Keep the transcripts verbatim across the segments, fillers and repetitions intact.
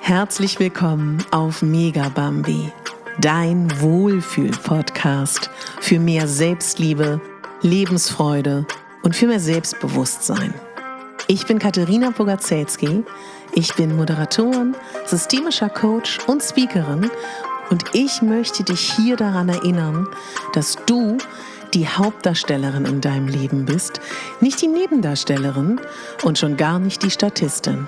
Herzlich willkommen auf Megabambi, dein Wohlfühl-Podcast für mehr Selbstliebe, Lebensfreude und für mehr Selbstbewusstsein. Ich bin Katharina Bogaczewski, ich bin Moderatorin, systemischer Coach und Speakerin und ich möchte dich hier daran erinnern, dass du die Hauptdarstellerin in deinem Leben bist, nicht die Nebendarstellerin und schon gar nicht die Statistin.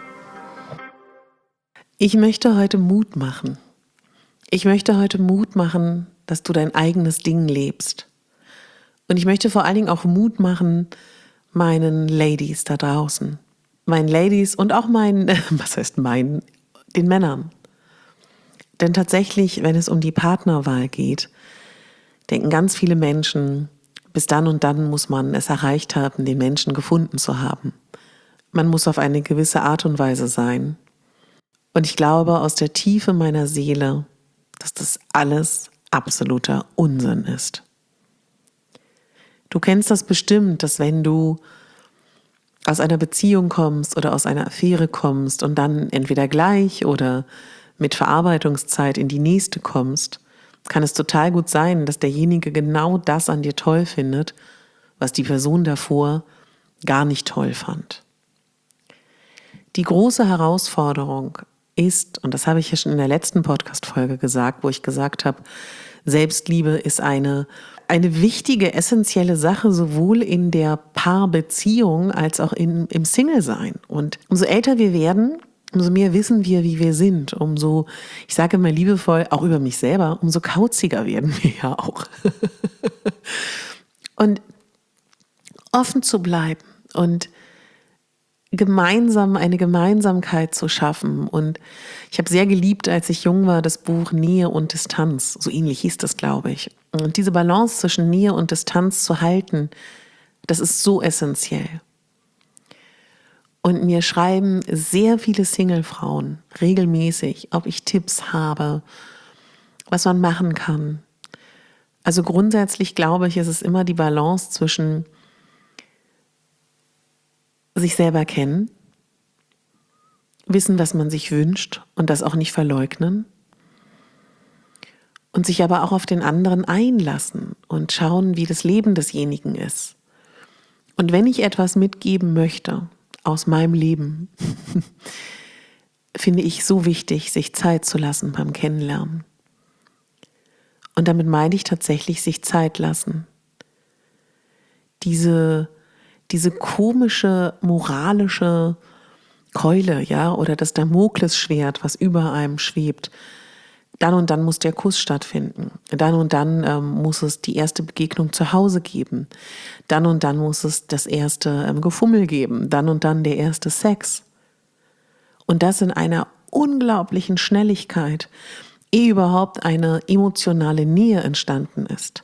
Ich möchte heute Mut machen. Ich möchte heute Mut machen, dass du dein eigenes Ding lebst. Und ich möchte vor allen Dingen auch Mut machen meinen Ladies da draußen. Meinen Ladies und auch meinen, was heißt meinen, den Männern. Denn tatsächlich, wenn es um die Partnerwahl geht, denken ganz viele Menschen, bis dann und dann muss man es erreicht haben, den Menschen gefunden zu haben. Man muss auf eine gewisse Art und Weise sein. Und ich glaube aus der Tiefe meiner Seele, dass das alles absoluter Unsinn ist. Du kennst das bestimmt, dass wenn du aus einer Beziehung kommst oder aus einer Affäre kommst und dann entweder gleich oder mit Verarbeitungszeit in die nächste kommst, kann es total gut sein, dass derjenige genau das an dir toll findet, was die Person davor gar nicht toll fand. Die große Herausforderung ist, und das habe ich ja schon in der letzten Podcast-Folge gesagt, wo ich gesagt habe, Selbstliebe ist eine, eine wichtige, essentielle Sache, sowohl in der Paarbeziehung als auch in, im Single-Sein. Und umso älter wir werden, umso mehr wissen wir, wie wir sind. Umso, ich sage immer liebevoll, auch über mich selber, umso kauziger werden wir ja auch. Und offen zu bleiben und gemeinsam eine Gemeinsamkeit zu schaffen. Und ich habe sehr geliebt, als ich jung war, das Buch Nähe und Distanz. So ähnlich hieß das, glaube ich. Und diese Balance zwischen Nähe und Distanz zu halten, das ist so essentiell. Und mir schreiben sehr viele Singlefrauen regelmäßig, ob ich Tipps habe, was man machen kann. Also grundsätzlich glaube ich, ist es immer die Balance zwischen sich selber kennen, wissen, was man sich wünscht und das auch nicht verleugnen und sich aber auch auf den anderen einlassen und schauen, wie das Leben desjenigen ist. Und wenn ich etwas mitgeben möchte aus meinem Leben, finde ich so wichtig, sich Zeit zu lassen beim Kennenlernen. Und damit meine ich tatsächlich sich Zeit lassen. Diese Diese komische moralische Keule, ja, oder das Damoklesschwert, was über einem schwebt. Dann und dann muss der Kuss stattfinden. Dann und dann ähm, muss es die erste Begegnung zu Hause geben. Dann und dann muss es das erste ähm, Gefummel geben. Dann und dann der erste Sex. Und das in einer unglaublichen Schnelligkeit, ehe überhaupt eine emotionale Nähe entstanden ist.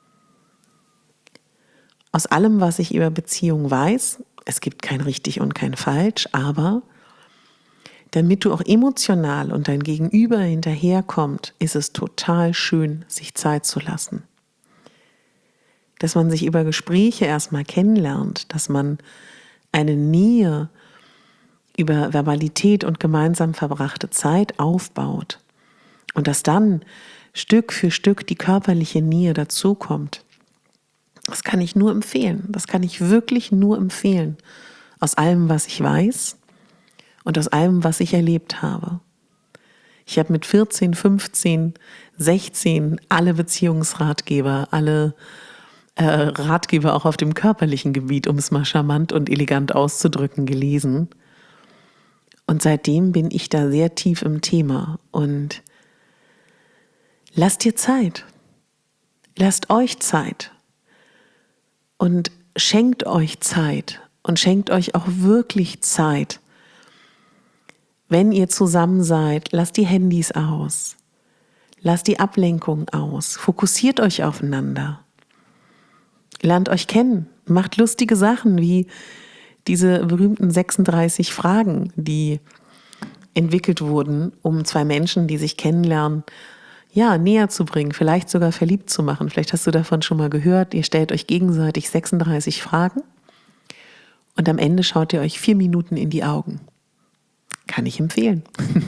Aus allem, was ich über Beziehung weiß, es gibt kein richtig und kein falsch, aber damit du auch emotional und dein Gegenüber hinterherkommt, ist es total schön, sich Zeit zu lassen. Dass man sich über Gespräche erstmal kennenlernt, dass man eine Nähe über Verbalität und gemeinsam verbrachte Zeit aufbaut und dass dann Stück für Stück die körperliche Nähe dazukommt. Das kann ich nur empfehlen. Das kann ich wirklich nur empfehlen. Aus allem, was ich weiß und aus allem, was ich erlebt habe. Ich habe mit vierzehn, fünfzehn, sechzehn alle Beziehungsratgeber, alle äh, Ratgeber auch auf dem körperlichen Gebiet, um es mal charmant und elegant auszudrücken, gelesen. Und seitdem bin ich da sehr tief im Thema. Und lasst dir Zeit. Lasst euch Zeit. Und schenkt euch Zeit und schenkt euch auch wirklich Zeit. Wenn ihr zusammen seid, lasst die Handys aus. Lasst die Ablenkung aus. Fokussiert euch aufeinander. Lernt euch kennen. Macht lustige Sachen wie diese berühmten sechsunddreißig Fragen, die entwickelt wurden, um zwei Menschen, die sich kennenlernen, ja, näher zu bringen, vielleicht sogar verliebt zu machen. Vielleicht hast du davon schon mal gehört. Ihr stellt euch gegenseitig sechsunddreißig Fragen und am Ende schaut ihr euch vier Minuten in die Augen. Kann ich empfehlen.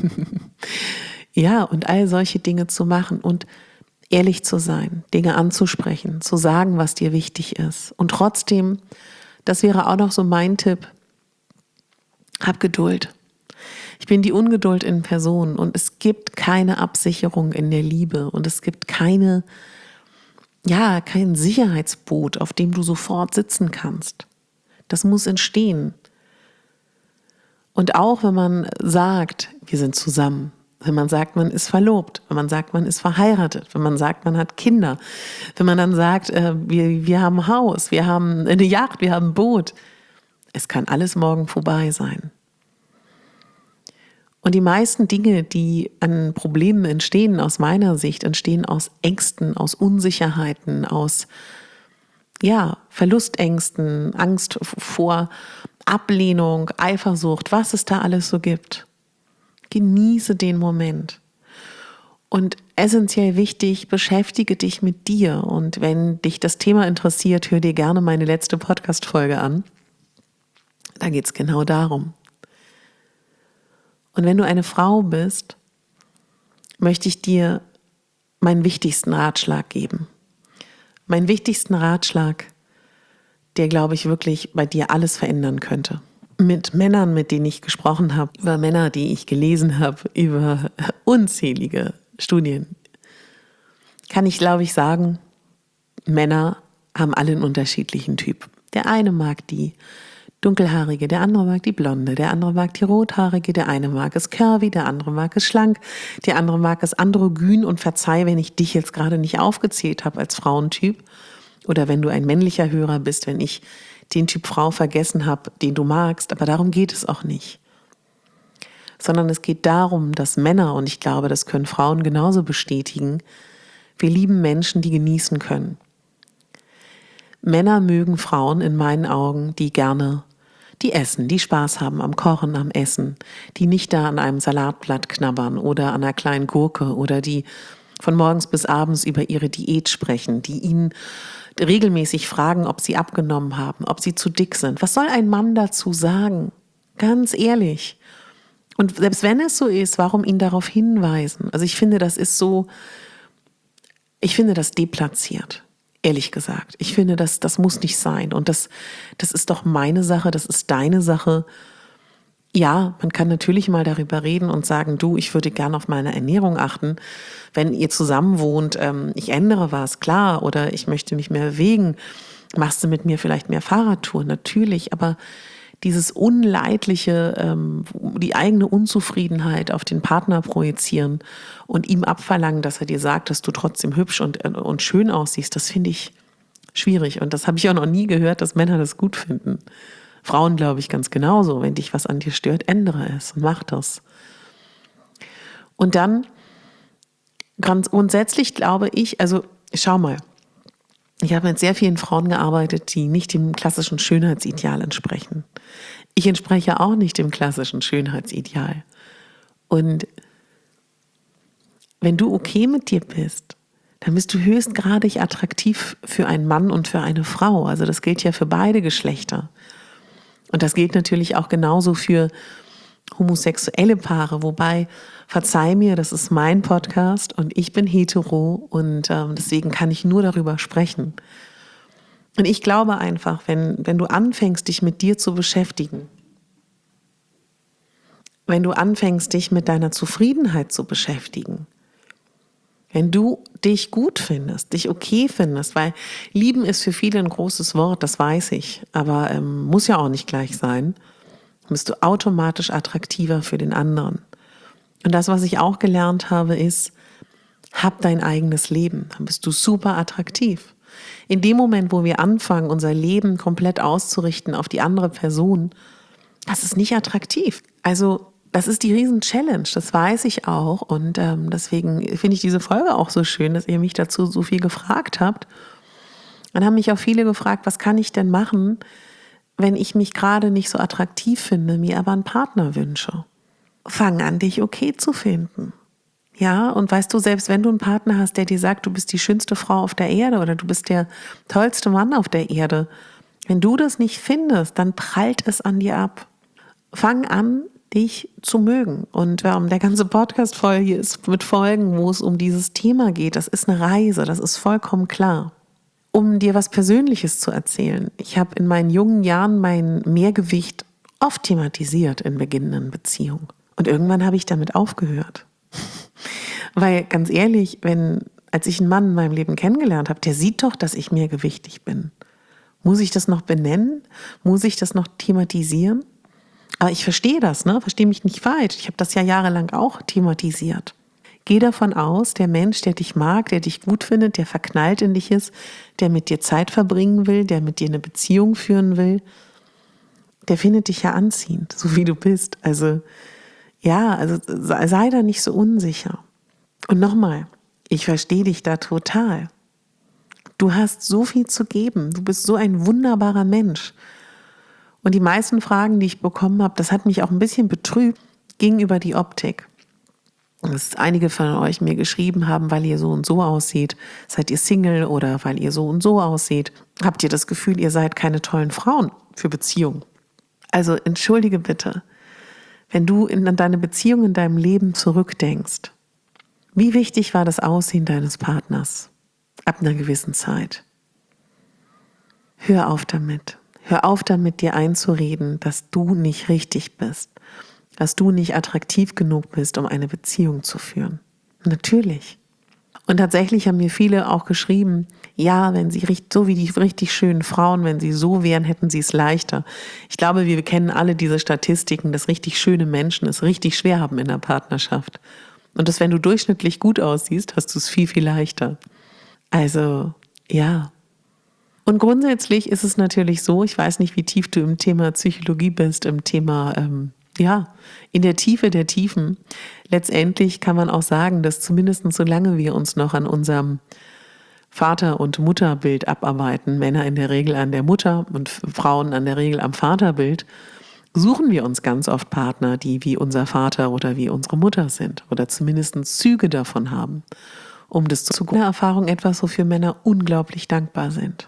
Ja, und all solche Dinge zu machen und ehrlich zu sein, Dinge anzusprechen, zu sagen, was dir wichtig ist. Und trotzdem, das wäre auch noch so mein Tipp, hab Geduld. Ich bin die Ungeduld in Person und es gibt keine Absicherung in der Liebe und es gibt keine, ja, kein Sicherheitsboot, auf dem du sofort sitzen kannst. Das muss entstehen. Und auch wenn man sagt, wir sind zusammen, wenn man sagt, man ist verlobt, wenn man sagt, man ist verheiratet, wenn man sagt, man hat Kinder, wenn man dann sagt, äh, wir, wir haben ein Haus, wir haben eine Yacht, wir haben ein Boot. Es kann alles morgen vorbei sein. Und die meisten Dinge, die an Problemen entstehen, aus meiner Sicht, entstehen aus Ängsten, aus Unsicherheiten, aus ja, Verlustängsten, Angst vor Ablehnung, Eifersucht, was es da alles so gibt. Genieße den Moment. Und essentiell wichtig, beschäftige dich mit dir. Und wenn dich das Thema interessiert, hör dir gerne meine letzte Podcast-Folge an. Da geht es genau darum. Und wenn du eine Frau bist, möchte ich dir meinen wichtigsten Ratschlag geben. Meinen wichtigsten Ratschlag, der, glaube ich, wirklich bei dir alles verändern könnte. Mit Männern, mit denen ich gesprochen habe, über Männer, die ich gelesen habe, über unzählige Studien, kann ich, glaube ich, sagen, Männer haben alle einen unterschiedlichen Typ. Der eine mag die Dunkelhaarige, der andere mag die Blonde, der andere mag die Rothaarige, der eine mag es curvy, der andere mag es schlank, der andere mag es androgyn und verzeih, wenn ich dich jetzt gerade nicht aufgezählt habe als Frauentyp oder wenn du ein männlicher Hörer bist, wenn ich den Typ Frau vergessen habe, den du magst, aber darum geht es auch nicht. Sondern es geht darum, dass Männer, und ich glaube, das können Frauen genauso bestätigen, wir lieben Menschen, die genießen können. Männer mögen Frauen in meinen Augen, die gerne, die essen, die Spaß haben am Kochen, am Essen, die nicht da an einem Salatblatt knabbern oder an einer kleinen Gurke oder die von morgens bis abends über ihre Diät sprechen, die ihnen regelmäßig fragen, ob sie abgenommen haben, ob sie zu dick sind. Was soll ein Mann dazu sagen? Ganz ehrlich. Und selbst wenn es so ist, warum ihn darauf hinweisen? Also ich finde, das ist so, ich finde das deplatziert. Ehrlich gesagt. Ich finde, das, das muss nicht sein. Und das, das ist doch meine Sache, das ist deine Sache. Ja, man kann natürlich mal darüber reden und sagen, du, ich würde gerne auf meine Ernährung achten. Wenn ihr zusammen wohnt, ähm, ich ändere was, klar, oder ich möchte mich mehr bewegen, machst du mit mir vielleicht mehr Fahrradtouren, natürlich, aber dieses unleidliche, ähm, die eigene Unzufriedenheit auf den Partner projizieren und ihm abverlangen, dass er dir sagt, dass du trotzdem hübsch und, und schön aussiehst, das finde ich schwierig. Und das habe ich auch noch nie gehört, dass Männer das gut finden. Frauen, glaube ich, ganz genauso. Wenn dich was an dir stört, ändere es und mach das. Und dann, ganz grundsätzlich glaube ich, also schau mal, ich habe mit sehr vielen Frauen gearbeitet, die nicht dem klassischen Schönheitsideal entsprechen. Ich entspreche auch nicht dem klassischen Schönheitsideal. Und wenn du okay mit dir bist, dann bist du höchstgradig attraktiv für einen Mann und für eine Frau. Also das gilt ja für beide Geschlechter. Und das gilt natürlich auch genauso für homosexuelle Paare, wobei, verzeih mir, das ist mein Podcast und ich bin hetero und ähm, deswegen kann ich nur darüber sprechen. Und ich glaube einfach, wenn, wenn du anfängst, dich mit dir zu beschäftigen, wenn du anfängst, dich mit deiner Zufriedenheit zu beschäftigen, wenn du dich gut findest, dich okay findest, weil lieben ist für viele ein großes Wort, das weiß ich, aber ähm, muss ja auch nicht gleich sein, bist du automatisch attraktiver für den anderen. Und das, was ich auch gelernt habe, ist, hab dein eigenes Leben, dann bist du super attraktiv. In dem Moment, wo wir anfangen, unser Leben komplett auszurichten auf die andere Person, das ist nicht attraktiv. Also das ist die Riesen-Challenge, das weiß ich auch. Und ähm, deswegen finde ich diese Folge auch so schön, dass ihr mich dazu so viel gefragt habt. Dann haben mich auch viele gefragt, was kann ich denn machen, wenn ich mich gerade nicht so attraktiv finde, mir aber einen Partner wünsche. Fang an, dich okay zu finden. Ja, und weißt du, selbst wenn du einen Partner hast, der dir sagt, du bist die schönste Frau auf der Erde oder du bist der tollste Mann auf der Erde, wenn du das nicht findest, dann prallt es an dir ab. Fang an, dich zu mögen. Und ähm, der ganze Podcast-Folge hier ist mit Folgen, wo es um dieses Thema geht. Das ist eine Reise, das ist vollkommen klar. Um dir was Persönliches zu erzählen. Ich habe in meinen jungen Jahren mein Mehrgewicht oft thematisiert in beginnenden Beziehungen. Und irgendwann habe ich damit aufgehört. Weil ganz ehrlich, wenn, als ich einen Mann in meinem Leben kennengelernt habe, der sieht doch, dass ich mehrgewichtig bin. Muss ich das noch benennen? Muss ich das noch thematisieren? Aber ich verstehe das, ne? Verstehe mich nicht falsch. Ich habe das ja jahrelang auch thematisiert. Geh davon aus, der Mensch, der dich mag, der dich gut findet, der verknallt in dich ist, der mit dir Zeit verbringen will, der mit dir eine Beziehung führen will, der findet dich ja anziehend, so wie du bist. Also ja, also sei da nicht so unsicher. Und nochmal, ich verstehe dich da total. Du hast so viel zu geben. Du bist so ein wunderbarer Mensch. Und die meisten Fragen, die ich bekommen habe, das hat mich auch ein bisschen betrübt, gingen über die Optik. Dass einige von euch mir geschrieben haben, weil ihr so und so aussieht, seid ihr Single oder weil ihr so und so aussieht, habt ihr das Gefühl, ihr seid keine tollen Frauen für Beziehungen. Also entschuldige bitte, wenn du in, an deine Beziehung in deinem Leben zurückdenkst, wie wichtig war das Aussehen deines Partners ab einer gewissen Zeit? Hör auf damit. Hör auf damit, dir einzureden, dass du nicht richtig bist. Dass du nicht attraktiv genug bist, um eine Beziehung zu führen. Natürlich. Und tatsächlich haben mir viele auch geschrieben, ja, wenn sie so wie die richtig schönen Frauen, wenn sie so wären, hätten sie es leichter. Ich glaube, wir kennen alle diese Statistiken, dass richtig schöne Menschen es richtig schwer haben in der Partnerschaft. Und dass, wenn du durchschnittlich gut aussiehst, hast du es viel, viel leichter. Also, ja. Und grundsätzlich ist es natürlich so, ich weiß nicht, wie tief du im Thema Psychologie bist, im Thema ähm, ja, in der Tiefe der Tiefen. Letztendlich kann man auch sagen, dass zumindest solange wir uns noch an unserem Vater- und Mutterbild abarbeiten, Männer in der Regel an der Mutter und Frauen an der Regel am Vaterbild, suchen wir uns ganz oft Partner, die wie unser Vater oder wie unsere Mutter sind oder zumindest Züge davon haben, um das zu einer Erfahrung etwas, wofür Männer unglaublich dankbar sind.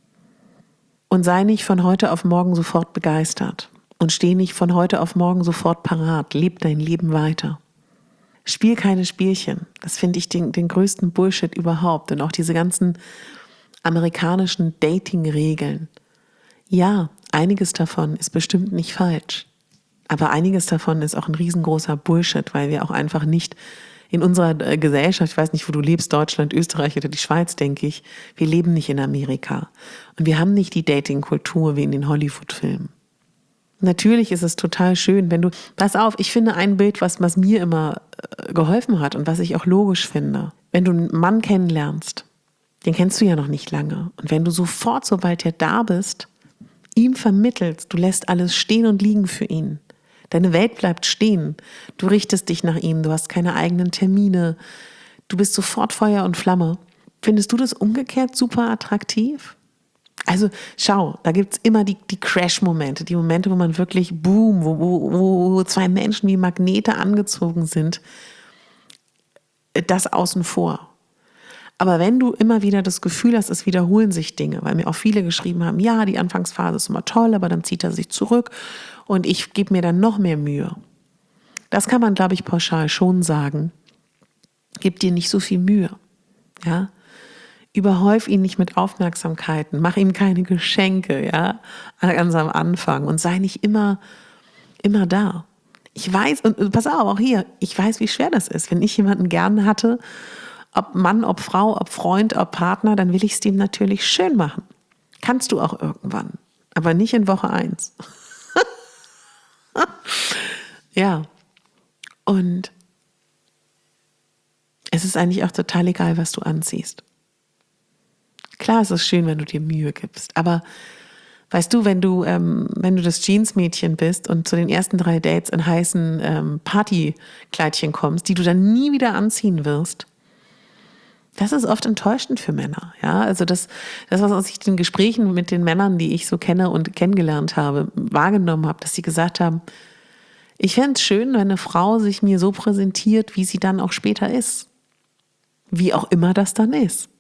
Und sei nicht von heute auf morgen sofort begeistert. Und steh nicht von heute auf morgen sofort parat. Leb dein Leben weiter. Spiel keine Spielchen. Das finde ich den, den größten Bullshit überhaupt. Und auch diese ganzen amerikanischen Dating-Regeln. Ja, einiges davon ist bestimmt nicht falsch. Aber einiges davon ist auch ein riesengroßer Bullshit, weil wir auch einfach nicht in unserer Gesellschaft, ich weiß nicht, wo du lebst, Deutschland, Österreich oder die Schweiz, denke ich, wir leben nicht in Amerika. Und wir haben nicht die Dating-Kultur wie in den Hollywood-Filmen. Natürlich ist es total schön, wenn du, pass auf, ich finde ein Bild, was, was mir immer geholfen hat und was ich auch logisch finde. Wenn du einen Mann kennenlernst, den kennst du ja noch nicht lange. Und wenn du sofort, sobald er da bist, ihm vermittelst, du lässt alles stehen und liegen für ihn. Deine Welt bleibt stehen. Du richtest dich nach ihm, du hast keine eigenen Termine. Du bist sofort Feuer und Flamme. Findest du das umgekehrt super attraktiv? Also schau, da gibt es immer die, die Crash-Momente, die Momente, wo man wirklich boom, wo, wo, wo zwei Menschen wie Magnete angezogen sind. Das außen vor. Aber wenn du immer wieder das Gefühl hast, es wiederholen sich Dinge, weil mir auch viele geschrieben haben, ja, die Anfangsphase ist immer toll, aber dann zieht er sich zurück und ich gebe mir dann noch mehr Mühe. Das kann man, glaube ich, pauschal schon sagen. Gib dir nicht so viel Mühe. Ja? Überhäuf ihn nicht mit Aufmerksamkeiten, mach ihm keine Geschenke, ja, ganz am Anfang und sei nicht immer, immer da. Ich weiß, und pass auf, auch hier, ich weiß, wie schwer das ist. Wenn ich jemanden gern hatte, ob Mann, ob Frau, ob Freund, ob Partner, dann will ich es dem natürlich schön machen. Kannst du auch irgendwann, aber nicht in Woche eins. Ja, und es ist eigentlich auch total egal, was du anziehst. Klar, es ist schön, wenn du dir Mühe gibst, aber weißt du, wenn du, ähm, wenn du das Jeansmädchen bist und zu den ersten drei Dates in heißen ähm, Partykleidchen kommst, die du dann nie wieder anziehen wirst, das ist oft enttäuschend für Männer. Ja, also das, das, was ich in den Gesprächen mit den Männern, die ich so kenne und kennengelernt habe, wahrgenommen habe, dass sie gesagt haben, ich fände es schön, wenn eine Frau sich mir so präsentiert, wie sie dann auch später ist. Wie auch immer das dann ist.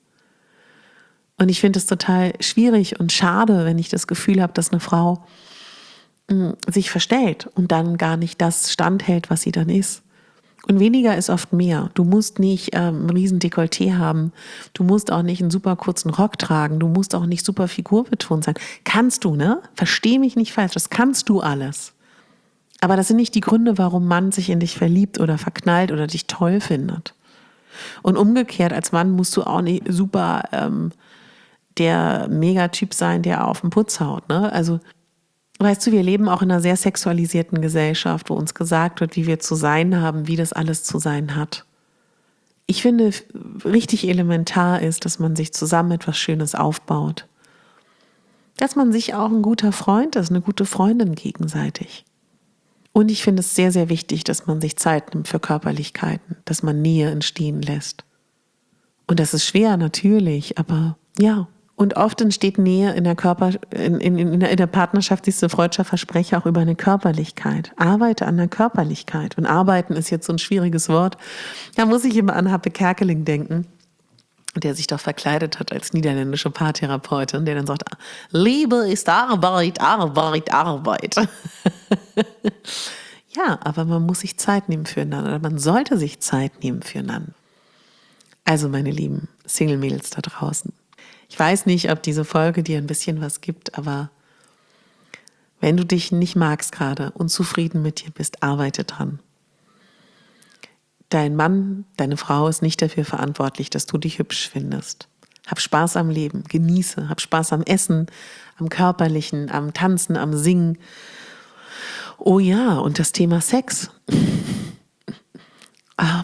Und ich finde es total schwierig und schade, wenn ich das Gefühl habe, dass eine Frau mh, sich verstellt und dann gar nicht das standhält, was sie dann ist. Und weniger ist oft mehr. Du musst nicht ähm, ein riesen Dekolleté haben. Du musst auch nicht einen super kurzen Rock tragen. Du musst auch nicht super figurbetont sein. Kannst du, ne? Versteh mich nicht falsch. Das kannst du alles. Aber das sind nicht die Gründe, warum man sich in dich verliebt oder verknallt oder dich toll findet. Und umgekehrt, als Mann musst du auch nicht super ähm, der Megatyp sein, der auf den Putz haut, ne? Also, weißt du, wir leben auch in einer sehr sexualisierten Gesellschaft, wo uns gesagt wird, wie wir zu sein haben, wie das alles zu sein hat. Ich finde, richtig elementar ist, dass man sich zusammen etwas Schönes aufbaut. Dass man sich auch ein guter Freund ist, eine gute Freundin gegenseitig. Und ich finde es sehr, sehr wichtig, dass man sich Zeit nimmt für Körperlichkeiten, dass man Nähe entstehen lässt. Und das ist schwer, natürlich, aber ja. Und oft entsteht Nähe in der Körper, in, in, in der Partnerschaft, siehst du, freudscher Versprecher auch über eine Körperlichkeit. Arbeite an der Körperlichkeit. Und arbeiten ist jetzt so ein schwieriges Wort. Da muss ich immer an Happe Kerkeling denken, der sich doch verkleidet hat als niederländische Paartherapeutin, der dann sagt, Liebe ist Arbeit, Arbeit, Arbeit. Ja, aber man muss sich Zeit nehmen füreinander. Oder man sollte sich Zeit nehmen füreinander. Also meine lieben Single-Mädels da draußen. Ich weiß nicht, ob diese Folge dir ein bisschen was gibt, aber wenn du dich nicht magst gerade, unzufrieden mit dir bist, arbeite dran. Dein Mann, deine Frau ist nicht dafür verantwortlich, dass du dich hübsch findest. Hab Spaß am Leben, genieße, hab Spaß am Essen, am Körperlichen, am Tanzen, am Singen. Oh ja, und das Thema Sex. ah.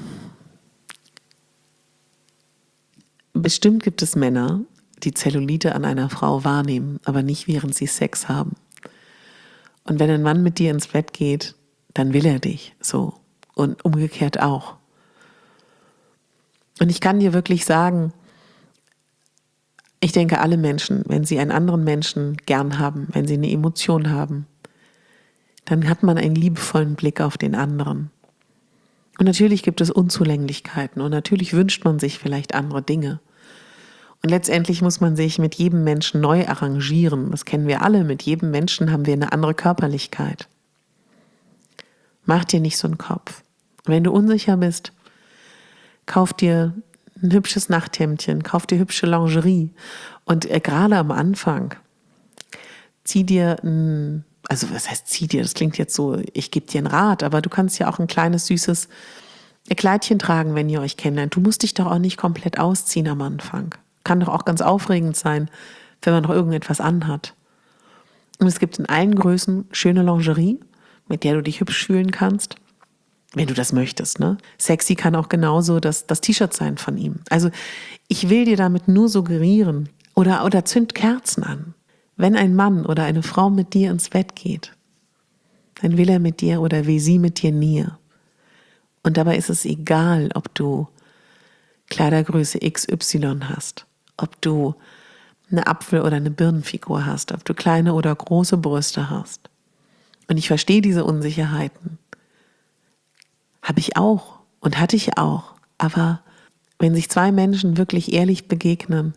Bestimmt gibt es Männer, die Zellulite an einer Frau wahrnehmen, aber nicht während sie Sex haben. Und wenn ein Mann mit dir ins Bett geht, dann will er dich so und umgekehrt auch. Und ich kann dir wirklich sagen, ich denke, alle Menschen, wenn sie einen anderen Menschen gern haben, wenn sie eine Emotion haben, dann hat man einen liebevollen Blick auf den anderen. Und natürlich gibt es Unzulänglichkeiten und natürlich wünscht man sich vielleicht andere Dinge. Und letztendlich muss man sich mit jedem Menschen neu arrangieren. Das kennen wir alle. Mit jedem Menschen haben wir eine andere Körperlichkeit. Mach dir nicht so einen Kopf. Wenn du unsicher bist, kauf dir ein hübsches Nachthemdchen, kauf dir hübsche Lingerie. Und äh, gerade am Anfang, zieh dir ein, also was heißt zieh dir, das klingt jetzt so, ich gebe dir einen Rat, aber du kannst ja auch ein kleines, süßes Kleidchen tragen, wenn ihr euch kennenlernt. Du musst dich doch auch nicht komplett ausziehen am Anfang. Kann doch auch ganz aufregend sein, wenn man noch irgendetwas anhat. Und es gibt in allen Größen schöne Lingerie, mit der du dich hübsch fühlen kannst, wenn du das möchtest, ne? Sexy kann auch genauso das, das T-Shirt sein von ihm. Also ich will dir damit nur suggerieren, oder, oder zünd Kerzen an. Wenn ein Mann oder eine Frau mit dir ins Bett geht, dann will er mit dir oder will sie mit dir Nähe. Und dabei ist es egal, ob du Kleidergröße X Y hast, ob du eine Apfel- oder eine Birnenfigur hast, ob du kleine oder große Brüste hast. Und ich verstehe diese Unsicherheiten. Habe ich auch und hatte ich auch. Aber wenn sich zwei Menschen wirklich ehrlich begegnen,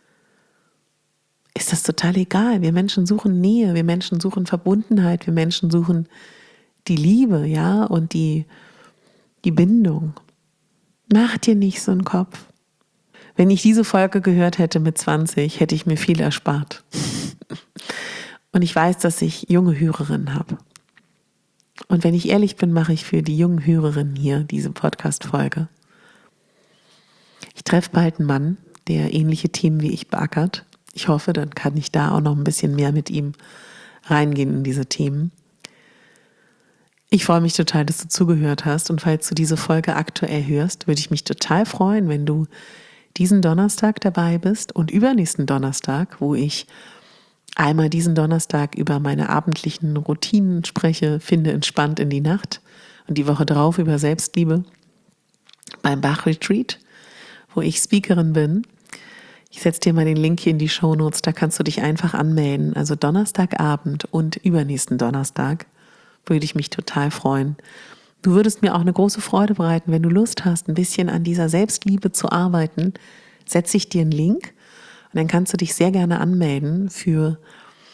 ist das total egal. Wir Menschen suchen Nähe, wir Menschen suchen Verbundenheit, wir Menschen suchen die Liebe, ja, und die, die Bindung. Mach dir nicht so einen Kopf. Wenn ich diese Folge gehört hätte mit zwanzig, hätte ich mir viel erspart. Und ich weiß, dass ich junge Hörerinnen habe. Und wenn ich ehrlich bin, mache ich für die jungen Hörerinnen hier diese Podcast-Folge. Ich treffe bald einen Mann, der ähnliche Themen wie ich beackert. Ich hoffe, dann kann ich da auch noch ein bisschen mehr mit ihm reingehen in diese Themen. Ich freue mich total, dass du zugehört hast. Und falls du diese Folge aktuell hörst, würde ich mich total freuen, wenn du diesen Donnerstag dabei bist und übernächsten Donnerstag, wo ich einmal diesen Donnerstag über meine abendlichen Routinen spreche, finde entspannt in die Nacht, und die Woche drauf über Selbstliebe beim Bach-Retreat, wo ich Speakerin bin. Ich setze dir mal den Link hier in die Shownotes, da kannst du dich einfach anmelden. Also Donnerstagabend und übernächsten Donnerstag würde ich mich total freuen. Du würdest mir auch eine große Freude bereiten, wenn du Lust hast, ein bisschen an dieser Selbstliebe zu arbeiten. Setze ich dir einen Link und dann kannst du dich sehr gerne anmelden für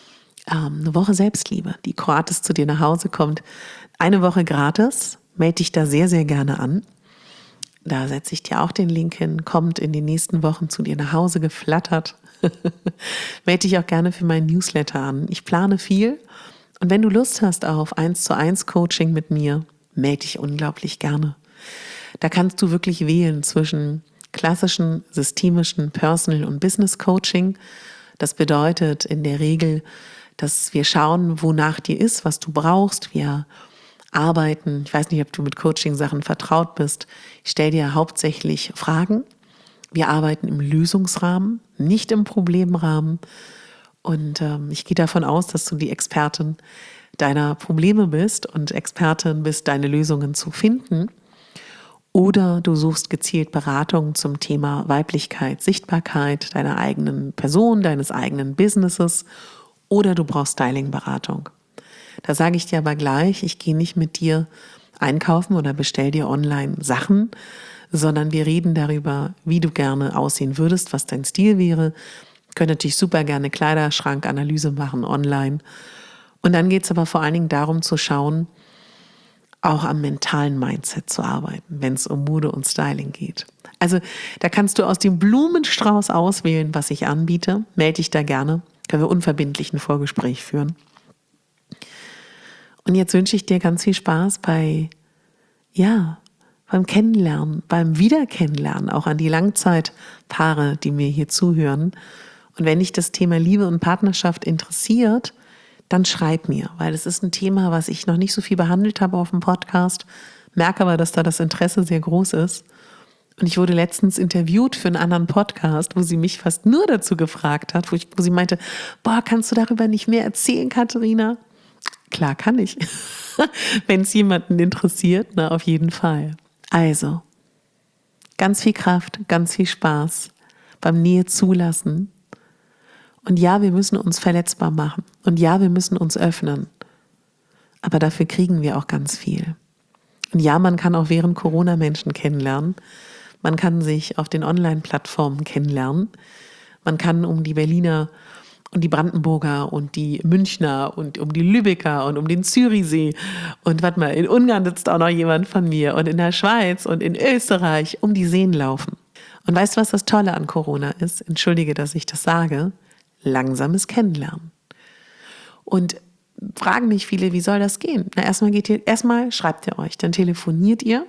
ähm, eine Woche Selbstliebe, die gratis zu dir nach Hause kommt. Eine Woche gratis, melde dich da sehr, sehr gerne an. Da setze ich dir auch den Link hin, kommt in den nächsten Wochen zu dir nach Hause geflattert. Melde dich auch gerne für meinen Newsletter an. Ich plane viel und wenn du Lust hast auf eins zu eins Coaching mit mir, melde dich unglaublich gerne. Da kannst du wirklich wählen zwischen klassischen, systemischen Personal- und Business-Coaching. Das bedeutet in der Regel, dass wir schauen, wonach dir ist, was du brauchst. Wir arbeiten, ich weiß nicht, ob du mit Coaching-Sachen vertraut bist. Ich stelle dir hauptsächlich Fragen. Wir arbeiten im Lösungsrahmen, nicht im Problemrahmen. Und ähm, ich gehe davon aus, dass du die Expertin deiner Probleme bist und Expertin bist, deine Lösungen zu finden. Oder du suchst gezielt Beratung zum Thema Weiblichkeit, Sichtbarkeit deiner eigenen Person, deines eigenen Businesses. Oder du brauchst Styling-Beratung. Da sage ich dir aber gleich, ich gehe nicht mit dir einkaufen oder bestell dir online Sachen, sondern wir reden darüber, wie du gerne aussehen würdest, was dein Stil wäre. Wir können natürlich super gerne Kleiderschrankanalyse machen online. Und dann geht es aber vor allen Dingen darum zu schauen, auch am mentalen Mindset zu arbeiten, wenn es um Mode und Styling geht. Also da kannst du aus dem Blumenstrauß auswählen, was ich anbiete. Melde dich da gerne, können wir unverbindlich ein Vorgespräch führen. Und jetzt wünsche ich dir ganz viel Spaß bei, ja, beim Kennenlernen, beim Wiederkennenlernen, auch an die Langzeitpaare, die mir hier zuhören. Und wenn dich das Thema Liebe und Partnerschaft interessiert, dann schreib mir, weil das ist ein Thema, was ich noch nicht so viel behandelt habe auf dem Podcast, merke aber, dass da das Interesse sehr groß ist. Und ich wurde letztens interviewt für einen anderen Podcast, wo sie mich fast nur dazu gefragt hat, wo, ich, wo sie meinte, boah, kannst du darüber nicht mehr erzählen, Katharina? Klar kann ich, wenn es jemanden interessiert, na, auf jeden Fall. Also, ganz viel Kraft, ganz viel Spaß beim Nähe zulassen. Und ja, wir müssen uns verletzbar machen. Und ja, wir müssen uns öffnen. Aber dafür kriegen wir auch ganz viel. Und ja, man kann auch während Corona Menschen kennenlernen. Man kann sich auf den Online-Plattformen kennenlernen. Man kann um die Berliner und die Brandenburger und die Münchner und um die Lübecker und um den Zürichsee. Und warte mal, in Ungarn sitzt auch noch jemand von mir und in der Schweiz und in Österreich um die Seen laufen. Und weißt du, was das Tolle an Corona ist? Entschuldige, dass ich das sage. Langsames Kennenlernen. Und fragen mich viele, wie soll das gehen? Na, erstmal geht ihr, erstmal schreibt ihr euch, dann telefoniert ihr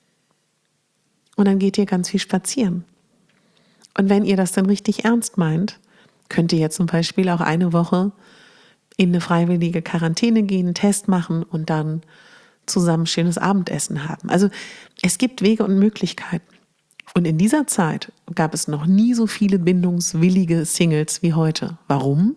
und dann geht ihr ganz viel spazieren. Und wenn ihr das dann richtig ernst meint, könnt ihr ja zum Beispiel auch eine Woche in eine freiwillige Quarantäne gehen, einen Test machen und dann zusammen schönes Abendessen haben. Also es gibt Wege und Möglichkeiten. Und in dieser Zeit gab es noch nie so viele bindungswillige Singles wie heute. Warum?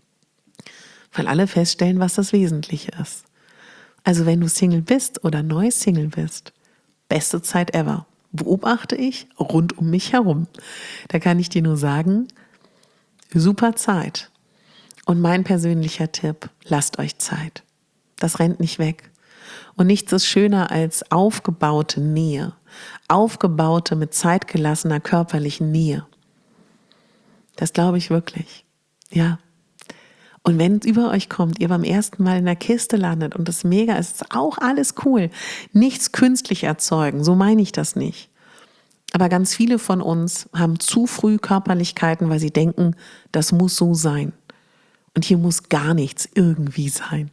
Weil alle feststellen, was das Wesentliche ist. Also wenn du Single bist oder neu Single bist, beste Zeit ever. Beobachte ich rund um mich herum. Da kann ich dir nur sagen, super Zeit. Und mein persönlicher Tipp, lasst euch Zeit. Das rennt nicht weg. Und nichts ist schöner als aufgebaute Nähe. Aufgebaute mit zeitgelassener körperlichen Nähe. Das glaube ich wirklich. Ja. Und wenn es über euch kommt, ihr beim ersten Mal in der Kiste landet und das mega ist, ist auch alles cool. Nichts künstlich erzeugen, so meine ich das nicht. Aber ganz viele von uns haben zu früh Körperlichkeiten, weil sie denken, das muss so sein. Und hier muss gar nichts irgendwie sein.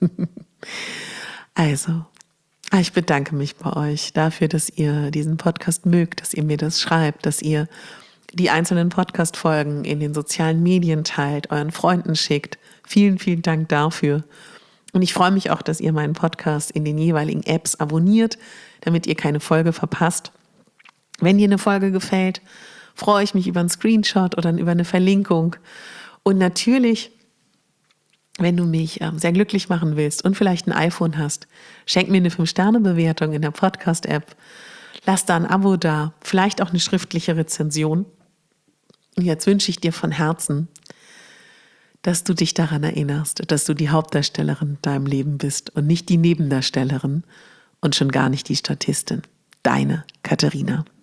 Also, ich bedanke mich bei euch dafür, dass ihr diesen Podcast mögt, dass ihr mir das schreibt, dass ihr die einzelnen Podcast-Folgen in den sozialen Medien teilt, euren Freunden schickt. Vielen, vielen Dank dafür. Und ich freue mich auch, dass ihr meinen Podcast in den jeweiligen Apps abonniert, damit ihr keine Folge verpasst. Wenn dir eine Folge gefällt, freue ich mich über einen Screenshot oder über eine Verlinkung. Und natürlich, wenn du mich ähm, sehr glücklich machen willst und vielleicht ein iPhone hast, schenk mir eine fünf Sterne Bewertung in der Podcast-App. Lass da ein Abo da, vielleicht auch eine schriftliche Rezension. Und jetzt wünsche ich dir von Herzen, dass du dich daran erinnerst, dass du die Hauptdarstellerin in deinem Leben bist und nicht die Nebendarstellerin und schon gar nicht die Statistin. Deine Katharina.